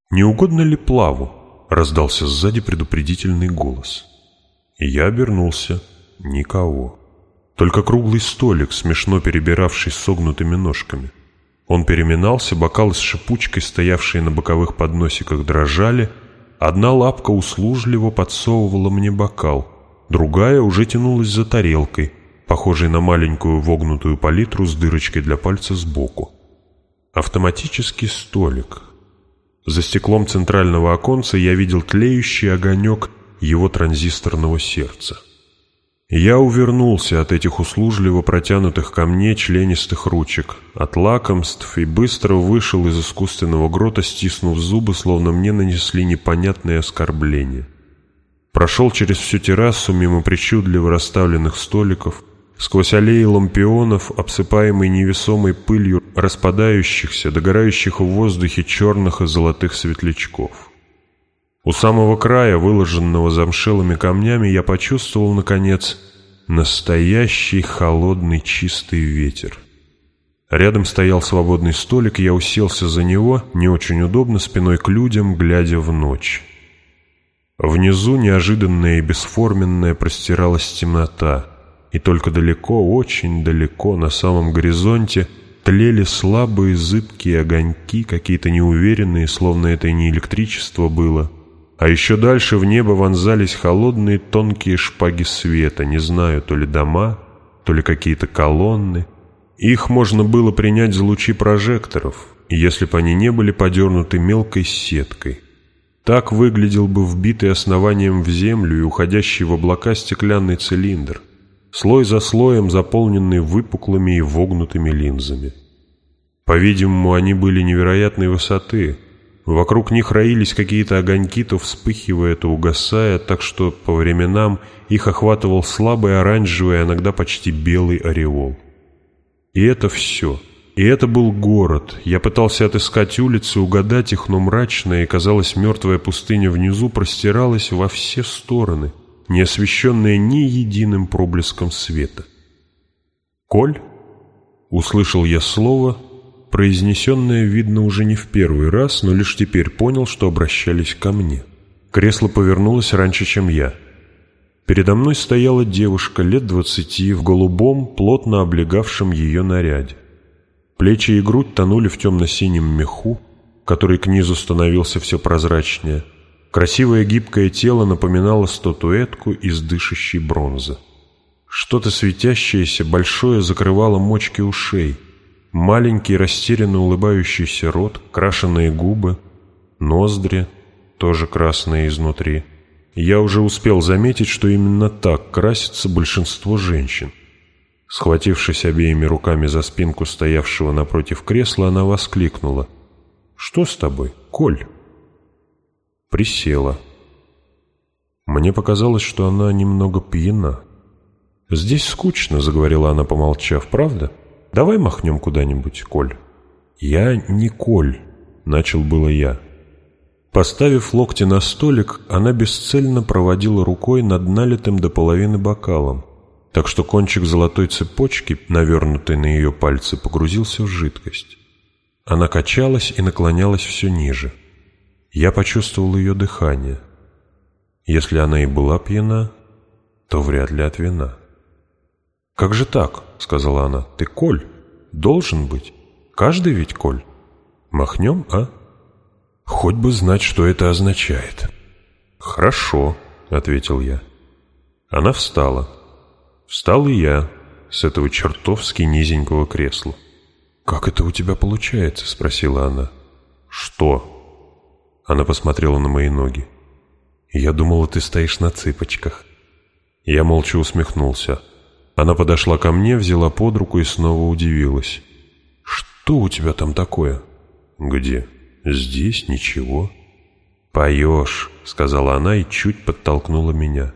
«Не угодно ли плаву?» — раздался сзади предупредительный голос. И я обернулся. Никого. Только круглый столик, смешно перебиравший согнутыми ножками. Он переминался, бокалы с шипучкой, стоявшие на боковых подносиках, дрожали. Одна лапка услужливо подсовывала мне бокал, другая уже тянулась за тарелкой, похожей на маленькую вогнутую палитру с дырочкой для пальца сбоку. Автоматический столик. За стеклом центрального оконца я видел тлеющий огонек его транзисторного сердца. Я увернулся от этих услужливо протянутых ко мне членистых ручек, от лакомств, и быстро вышел из искусственного грота, стиснув зубы, словно мне нанесли непонятное оскорбление. Прошел через всю террасу мимо причудливо расставленных столиков, сквозь аллеи лампионов, обсыпаемой невесомой пылью распадающихся, догорающих в воздухе черных и золотых светлячков. У самого края, выложенного замшелыми камнями, я почувствовал, наконец, настоящий холодный чистый ветер. Рядом стоял свободный столик, я уселся за него, не очень удобно, спиной к людям, глядя в ночь. Внизу неожиданная и бесформенная простиралась темнота, и только далеко, очень далеко, на самом горизонте, тлели слабые зыбкие огоньки, какие-то неуверенные, словно это и не электричество было. А еще дальше в небо вонзались холодные тонкие шпаги света, не знаю, то ли дома, то ли какие-то колонны. Их можно было принять за лучи прожекторов, если бы они не были подернуты мелкой сеткой. Так выглядел бы вбитый основанием в землю и уходящий в облака стеклянный цилиндр, слой за слоем заполненный выпуклыми и вогнутыми линзами. По-видимому, они были невероятной высоты. Вокруг них роились какие-то огоньки, то вспыхивая, то угасая, так что по временам их охватывал слабый оранжевый, а иногда почти белый ореол. И это все. И это был город. Я пытался отыскать улицы, угадать их, но мрачная и, казалось, мертвая пустыня внизу простиралась во все стороны, не освещенная ни единым проблеском света. «Коль?» — услышал я слово, произнесенное, видно, уже не в первый раз, но лишь теперь понял, что обращались ко мне. Кресло повернулось раньше, чем я. Передо мной стояла девушка лет 20 в голубом, плотно облегавшем ее наряде. Плечи и грудь тонули в темно-синем меху, который к низу становился все прозрачнее. Красивое гибкое тело напоминало статуэтку из дышащей бронзы. Что-то светящееся, большое, закрывало мочки ушей. Маленький, растерянно улыбающийся рот, крашеные губы, ноздри, тоже красные изнутри. Я уже успел заметить, что именно так красится большинство женщин. Схватившись обеими руками за спинку стоявшего напротив кресла, она воскликнула: «Что с тобой, Коль?» Присела. Мне показалось, что она немного пьяна. «Здесь скучно», — заговорила она, помолчав, — «правда? Давай махнем куда-нибудь, Коль». «Я не Коль», — начал было я. Поставив локти на столик, она бесцельно проводила рукой над налитым до половины бокалом, так что кончик золотой цепочки, навернутой на ее пальцы, погрузился в жидкость. Она качалась и наклонялась все ниже. Я почувствовал ее дыхание. Если она и была пьяна, то вряд ли от вина. «Как же так?» — сказала она. «Ты Коль? Должен быть. Каждый ведь Коль. Махнем, а?» «Хоть бы знать, что это означает». «Хорошо», — ответил я. Она встала. Встал и я с этого чертовски низенького кресла. «Как это у тебя получается?» — спросила она. «Что?» Она посмотрела на мои ноги. «Я думала, ты стоишь на цыпочках». Я молча усмехнулся. Она подошла ко мне, взяла под руку и снова удивилась. «Что у тебя там такое?» «Где?» «Здесь ничего». «Поешь», — сказала она и чуть подтолкнула меня.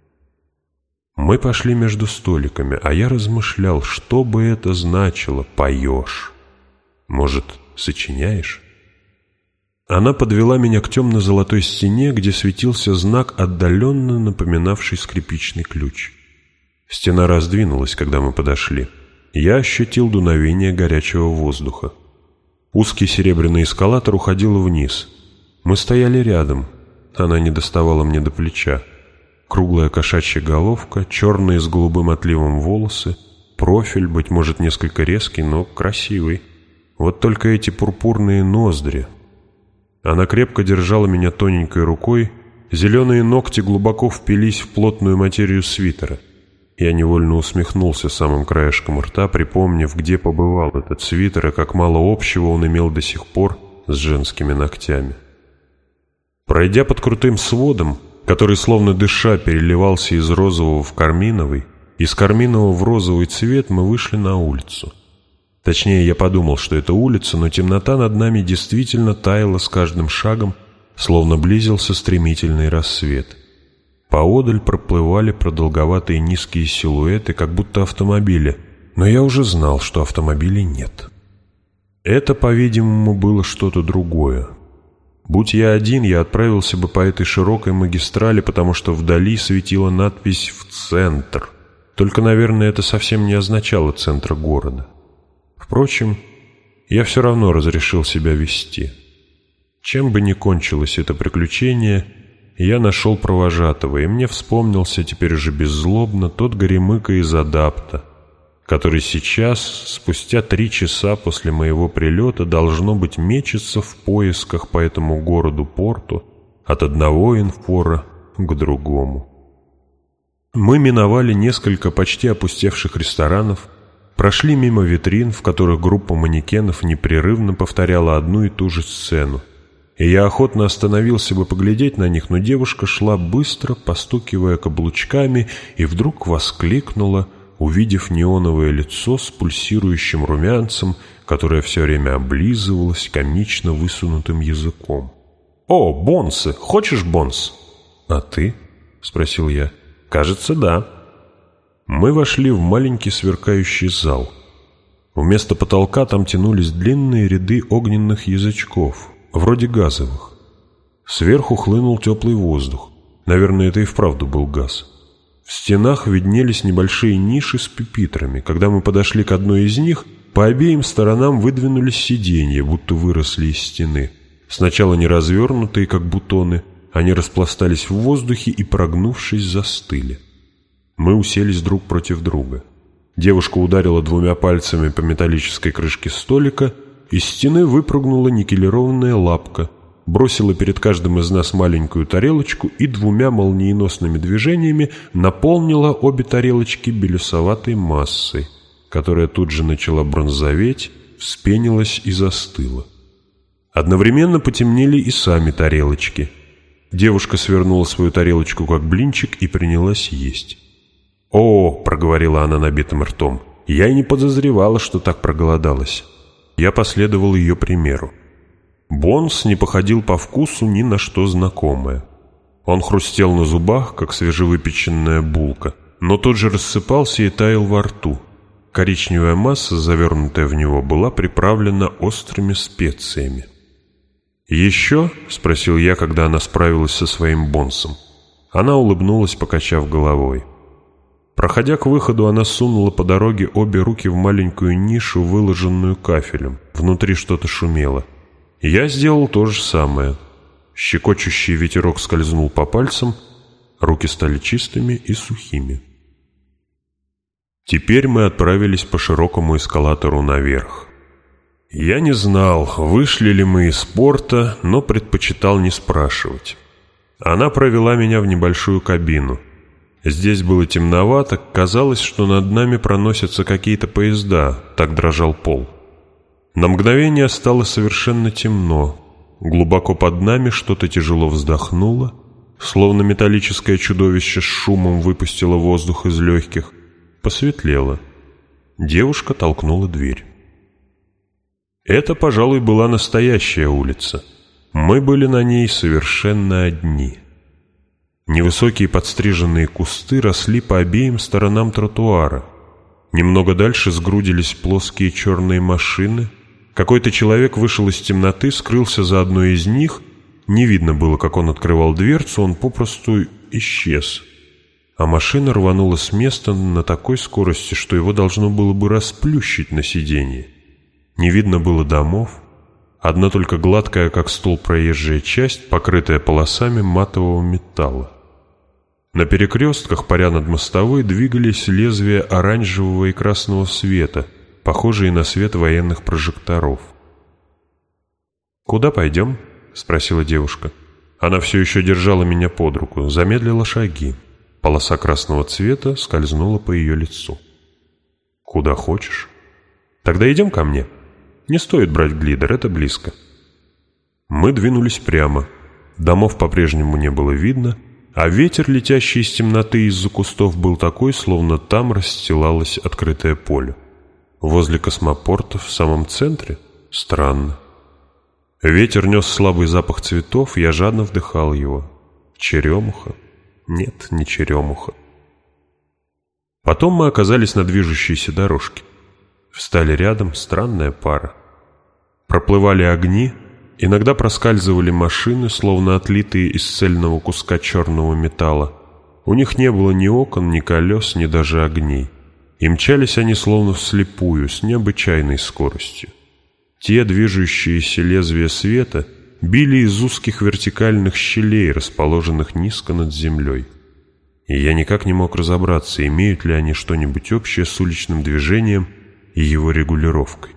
Мы пошли между столиками, а я размышлял, что бы это значило «поешь». Может, сочиняешь? Она подвела меня к темно-золотой стене, где светился знак, отдаленно напоминавший скрипичный ключ. Стена раздвинулась, когда мы подошли. Я ощутил дуновение горячего воздуха. Узкий серебряный эскалатор уходил вниз. Мы стояли рядом, она не доставала мне до плеча. Круглая кошачья головка, черные с голубым отливом волосы, профиль, быть может, несколько резкий, но красивый. Вот только эти пурпурные ноздри. Она крепко держала меня тоненькой рукой, зеленые ногти глубоко впились в плотную материю свитера. Я невольно усмехнулся самым краешком рта, припомнив, где побывал этот свитер и как мало общего он имел до сих пор с женскими ногтями. Пройдя под крутым сводом, который словно дыша переливался из розового в карминовый, из карминового в розовый цвет, мы вышли на улицу. Точнее, я подумал, что это улица, но темнота над нами действительно таяла с каждым шагом, словно близился стремительный рассвет. Поодаль проплывали продолговатые низкие силуэты, как будто автомобили, но я уже знал, что автомобилей нет. Это, по-видимому, было что-то другое. Будь я один, я отправился бы по этой широкой магистрали, потому что вдали светила надпись «В центр». Только, наверное, это совсем не означало центра города. Впрочем, я все равно разрешил себя вести. Чем бы ни кончилось это приключение, я нашел провожатого, и мне вспомнился теперь уже беззлобно тот горемыка из Адапта, который сейчас, спустя 3 часа после моего прилета, должно быть мечется в поисках по этому городу-порту от одного инфора к другому. Мы миновали несколько почти опустевших ресторанов, прошли мимо витрин, в которых группа манекенов непрерывно повторяла одну и ту же сцену, и я охотно остановился бы поглядеть на них, но девушка шла быстро, постукивая каблучками, и вдруг воскликнула, увидев неоновое лицо с пульсирующим румянцем, которое все время облизывалось комично высунутым языком. «О, бонсы! Хочешь бонс?» «А ты?» — спросил я. «Кажется, да». Мы вошли в маленький сверкающий зал. Вместо потолка там тянулись длинные ряды огненных язычков, вроде газовых. Сверху хлынул теплый воздух. Наверное, это и вправду был газ. В стенах виднелись небольшие ниши с пюпитрами. Когда мы подошли к одной из них, по обеим сторонам выдвинулись сиденья, будто выросли из стены. Сначала не развернутые, как бутоны, они распластались в воздухе и, прогнувшись, застыли. Мы уселись друг против друга. Девушка ударила 2 пальцами по металлической крышке столика, из стены выпрыгнула никелированная лапка, бросила перед каждым из нас маленькую тарелочку и 2 молниеносными движениями наполнила обе тарелочки белесоватой массой, которая тут же начала бронзоветь, вспенилась и застыла. Одновременно потемнели и сами тарелочки. Девушка свернула свою тарелочку как блинчик и принялась есть. «О!» — проговорила она набитым ртом. «Я и не подозревала, что так проголодалась». Я последовал ее примеру. Бонс не походил по вкусу ни на что знакомое. Он хрустел на зубах, как свежевыпеченная булка, но тут же рассыпался и таял во рту. Коричневая масса, завернутая в него, была приправлена острыми специями. «Еще?» — спросил я, когда она справилась со своим бонсом. Она улыбнулась, покачав головой. Проходя к выходу, она сунула по дороге обе руки в маленькую нишу, выложенную кафелем. Внутри что-то шумело. Я сделал то же самое. Щекочущий ветерок скользнул по пальцам, руки стали чистыми и сухими. Теперь мы отправились по широкому эскалатору наверх. Я не знал, вышли ли мы из порта, но предпочитал не спрашивать. Она провела меня в небольшую кабину. Здесь было темновато, казалось, что над нами проносятся какие-то поезда, так дрожал пол. На мгновение стало совершенно темно. Глубоко под нами что-то тяжело вздохнуло, словно металлическое чудовище с шумом выпустило воздух из легких. Посветлело. Девушка толкнула дверь. Это, пожалуй, была настоящая улица. Мы были на ней совершенно одни. Невысокие подстриженные кусты росли по обеим сторонам тротуара. Немного дальше сгрудились плоские черные машины. Какой-то человек вышел из темноты, скрылся за одной из них. Не видно было, как он открывал дверцу, он попросту исчез. А машина рванула с места на такой скорости, что его должно было бы расплющить на сиденье. Не видно было домов, Одна только гладкая, как стол, проезжая часть, покрытая полосами матового металла. На перекрестках, паря над мостовой, двигались лезвия оранжевого и красного света, похожие на свет военных прожекторов. «Куда пойдем?» — спросила девушка. Она все еще держала меня под руку, замедлила шаги. Полоса красного цвета скользнула по ее лицу. «Куда хочешь. Тогда идем ко мне. Не стоит брать глидер, это близко». Мы двинулись прямо. Домов по-прежнему не было видно, а ветер, летящий из темноты из-за кустов, был такой, словно там расстилалось открытое поле. Возле космопорта, в самом центре? Странно. Ветер нес слабый запах цветов, я жадно вдыхал его. Черемуха? Нет, не черемуха. Потом мы оказались на движущейся дорожке. Встали рядом, странная пара. Проплывали огни, иногда проскальзывали машины, словно отлитые из цельного куска черного металла. У них не было ни окон, ни колес, ни даже огней. И мчались они словно вслепую, с необычайной скоростью. Те движущиеся лезвия света били из узких вертикальных щелей, расположенных низко над землей. И я никак не мог разобраться, имеют ли они что-нибудь общее с уличным движением и его регулировкой.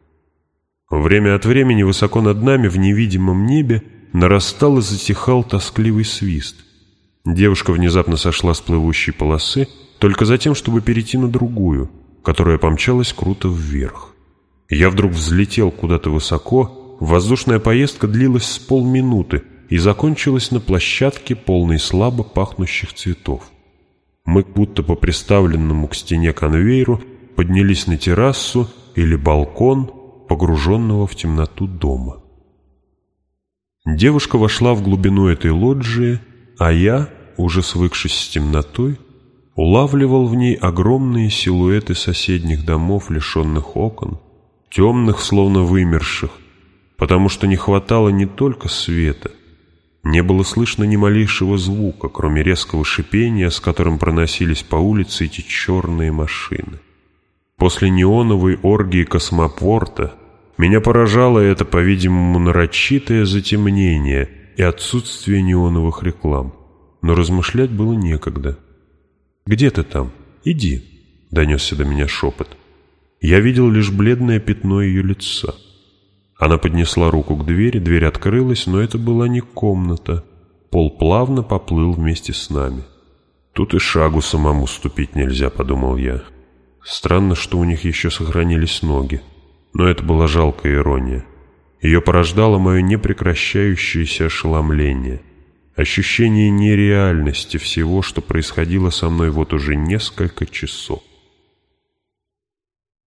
Время от времени высоко над нами в невидимом небе нарастал и затихал тоскливый свист. Девушка внезапно сошла с плывущей полосы только за тем, чтобы перейти на другую, которая помчалась круто вверх. Я вдруг взлетел куда-то высоко, воздушная поездка длилась с полминуты и закончилась на площадке, полной слабо пахнущих цветов. Мы будто по приставленному к стене конвейеру поднялись на террасу или балкон, погруженного в темноту дома. Девушка вошла в глубину этой лоджии, а я, уже свыкшись с темнотой, улавливал в ней огромные силуэты соседних домов, лишенных окон, темных, словно вымерших, потому что не хватало не только света, не было слышно ни малейшего звука, кроме резкого шипения, с которым проносились по улице эти черные машины. После неоновой оргии космопорта меня поражало это, по-видимому, нарочитое затемнение и отсутствие неоновых реклам, но размышлять было некогда. «Где ты там? Иди», — донесся до меня шепот. Я видел лишь бледное пятно ее лица. Она поднесла руку к двери, дверь открылась, но это была не комната. Пол плавно поплыл вместе с нами. «Тут и шагу самому ступить нельзя», — подумал я. Странно, что у них еще сохранились ноги. Но это была жалкая ирония. Ее порождало мое непрекращающееся ошеломление. Ощущение нереальности всего, что происходило со мной вот уже несколько часов.